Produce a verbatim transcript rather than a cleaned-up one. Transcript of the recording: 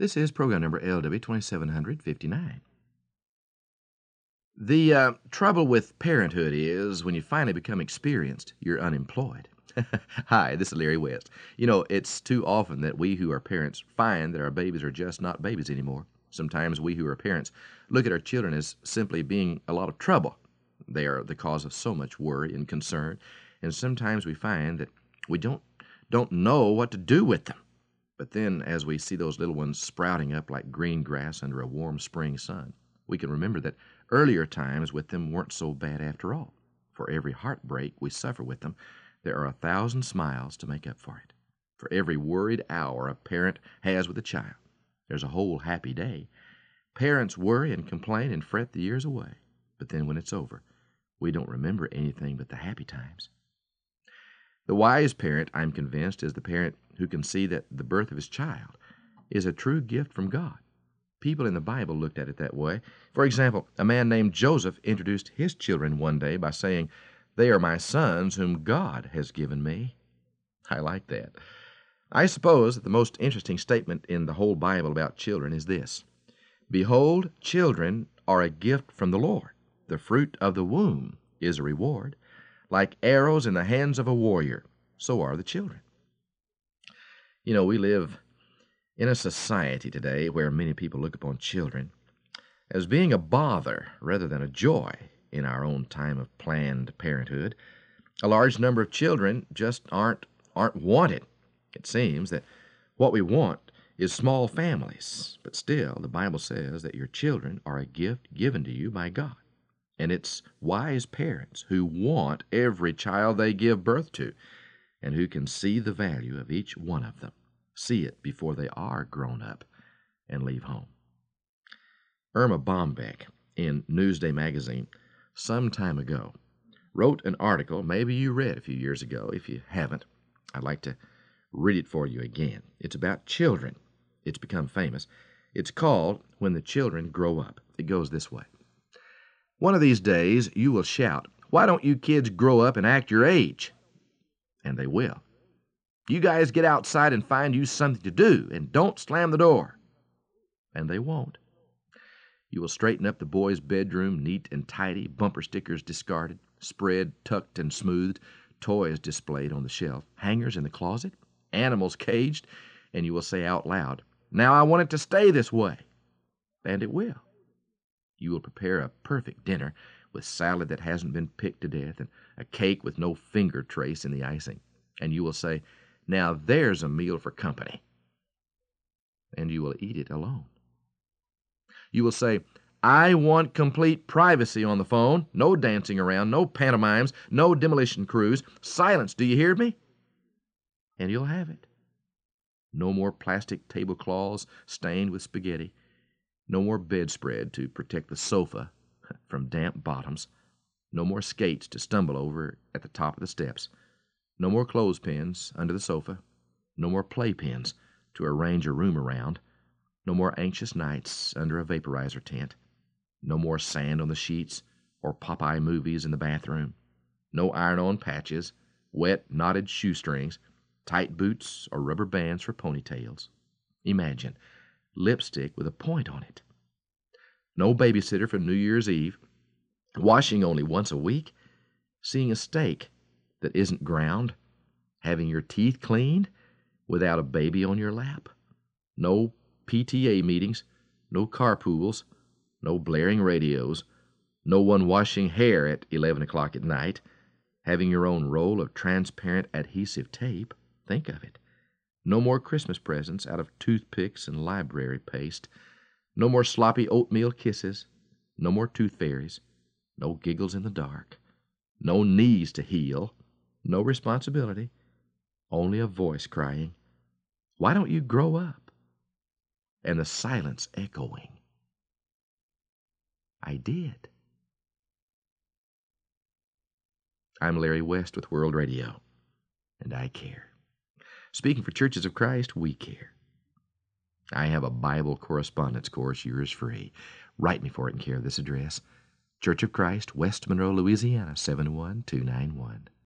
This is program number L W twenty-seven fifty-nine. The uh, trouble with parenthood is when you finally become experienced, you're unemployed. Hi, this is Larry West. You know, it's too often that we who are parents find that our babies are just not babies anymore. Sometimes we who are parents look at our children as simply being a lot of trouble. They are the cause of so much worry and concern, and sometimes we find that we don't don't know what to do with them. But then, as we see those little ones sprouting up like green grass under a warm spring sun, we can remember that earlier times with them weren't so bad after all. For every heartbreak we suffer with them, there are a thousand smiles to make up for it. For every worried hour a parent has with a child, there's a whole happy day. Parents worry and complain and fret the years away, but then when it's over, we don't remember anything but the happy times. The wise parent, I'm convinced, is the parent who can see that the birth of his child is a true gift from God. People in the Bible looked at it that way. For example, a man named Joseph introduced his children one day by saying, "They are my sons whom God has given me." I like that. I suppose that the most interesting statement in the whole Bible about children is this: "Behold, children are a gift from the Lord. The fruit of the womb is a reward. Like arrows in the hands of a warrior, so are the children." You know, we live in a society today where many people look upon children as being a bother rather than a joy in our own time of planned parenthood. A large number of children just aren't aren't wanted. It seems that what we want is small families, but still the Bible says that your children are a gift given to you by God. And it's wise parents who want every child they give birth to and who can see the value of each one of them, see it before they are grown up and leave home. Irma Bombeck in Newsday magazine some time ago wrote an article maybe you read a few years ago. If you haven't, I'd like to read it for you again. It's about children. It's become famous. It's called When the Children Grow Up. It goes this way. "One of these days you will shout, 'Why don't you kids grow up and act your age?' And they will. 'You guys get outside and find you something to do, and don't slam the door.' And they won't. You will straighten up the boys' bedroom, neat and tidy, bumper stickers discarded, spread, tucked, and smoothed, toys displayed on the shelf, hangers in the closet, animals caged, and you will say out loud, 'Now I want it to stay this way.' And it will. You will prepare a perfect dinner with salad that hasn't been picked to death and a cake with no finger trace in the icing. And you will say, 'Now there's a meal for company.' And you will eat it alone. You will say, 'I want complete privacy on the phone, no dancing around, no pantomimes, no demolition crews. Silence, do you hear me?' And you'll have it. No more plastic tablecloths stained with spaghetti. No more bedspread to protect the sofa from damp bottoms. No more skates to stumble over at the top of the steps. No more clothespins under the sofa. No more playpens to arrange a room around. No more anxious nights under a vaporizer tent. No more sand on the sheets or Popeye movies in the bathroom. No iron-on patches, wet knotted shoestrings, tight boots, or rubber bands for ponytails. Imagine lipstick with a point on it. No babysitter for New Year's Eve. Washing only once a week. Seeing a steak that isn't ground. Having your teeth cleaned without a baby on your lap. No P T A meetings. No carpools. No blaring radios. No one washing hair at eleven o'clock at night. Having your own roll of transparent adhesive tape. Think of it. No more Christmas presents out of toothpicks and library paste. No more sloppy oatmeal kisses. No more tooth fairies. No giggles in the dark. No knees to heal. No responsibility. Only a voice crying, 'Why don't you grow up?' And the silence echoing, 'I did.'" I'm Larry West with World Radio, and I care. Speaking for Churches of Christ, we care. I have a Bible correspondence course, yours free. Write me for it in care of this address, Church of Christ, West Monroe, Louisiana, seven one two nine one.